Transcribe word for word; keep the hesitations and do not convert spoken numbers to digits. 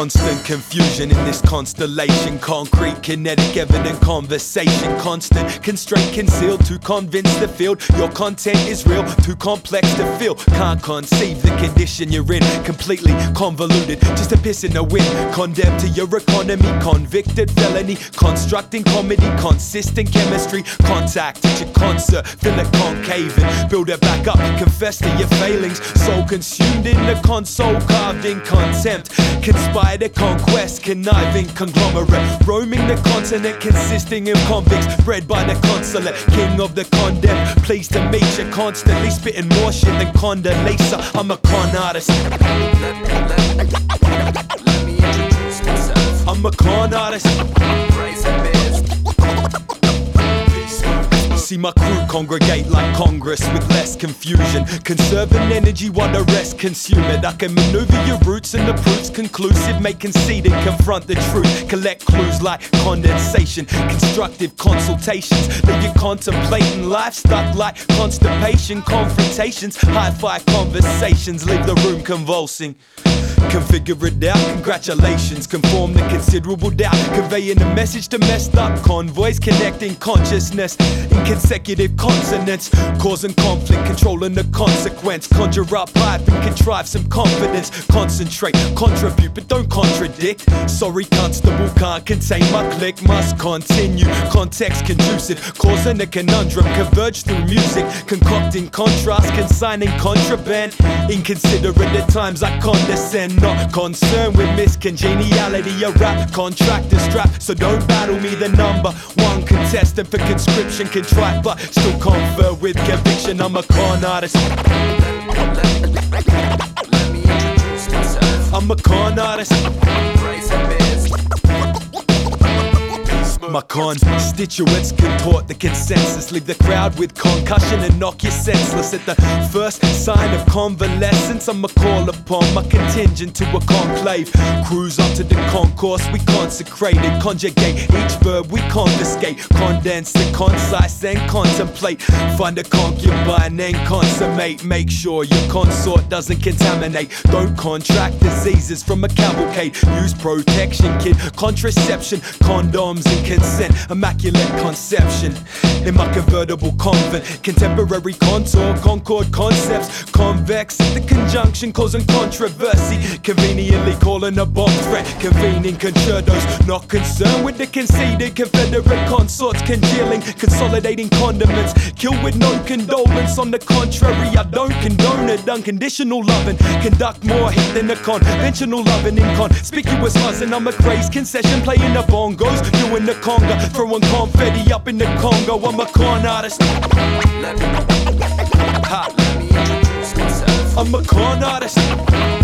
Constant confusion in this constellation. Concrete, kinetic, evident conversation. Constant constraint concealed to convince the field your content is real, too complex to feel. Can't conceive the condition you're in. Completely convoluted, just a piss in the wind. Condemned to your economy, convicted felony. Constructing comedy, consistent chemistry. Contact at your concert, fill it concave and build it back up. Confess to your failings, soul consumed in the console, carved in contempt. Conspire to conquest, conniving conglomerate. Roaming the continent, consisting of convicts bred by the consulate. King of the condemned, pleased to meet you. Constantly spitting more shit than Condoleezza. I'm a con artist. Let, let, let, let me introduce myself. I'm a con artist. Praise and biz. See my crew congregate like Congress with less confusion. Conserving energy while the rest consume it. I can maneuver your roots and the proof's conclusive. Make conceded, confront the truth. Collect clues like condensation. Constructive consultations. Leave you contemplating life stuck like constipation. Confrontations, hi-fi conversations. Leave the room convulsing. Configure it out, congratulations. Conform to considerable doubt. Conveying a message to messed up convoys. Connecting consciousness in consecutive consonants. Causing conflict, controlling the consequence. Conjure up hype and contrive some confidence. Concentrate, contribute but don't contradict. Sorry constable, can't contain my click. Must continue, context conducive. Causing a conundrum, converge through music. Concocting contrast, consigning contraband. Inconsiderate at times I condescend. Not concerned with miscongeniality. A rap contractor strap, so don't battle me. The number one contestant for conscription. Contrite but still confer with conviction. I'm a con artist. Let me introduce myself. I'm a con artist. Praise and biz. My constituents contort the consensus. Leave the crowd with concussion and knock you senseless. At the first sign of convalescence, I'ma call upon my contingent to a conclave. Cruise up to the concourse we consecrated. Conjugate each verb we confiscate. Condense the concise and contemplate. Find a concubine and consummate. Make sure your consort doesn't contaminate. Don't contract diseases from a cavalcade. Use protection, kid. Contraception, condoms and consent. Immaculate conception in my convertible convent. Contemporary contour, concord concepts. Convex at the conjunction, causing controversy. Conveniently calling a bomb threat. Convening concertos, not concerned with the conceded. Confederate consorts congealing, consolidating condiments. Kill with no condolence. On the contrary, I don't condone it. Unconditional loving, conduct more hit than a conventional loving. Inconspicuous buzzing, I'm a crazed concession. Playing the bongos, doing the conga, throwing confetti up in the Congo. I'm a con artist. Let me, Ha. let me introduce myself. I'm a con artist.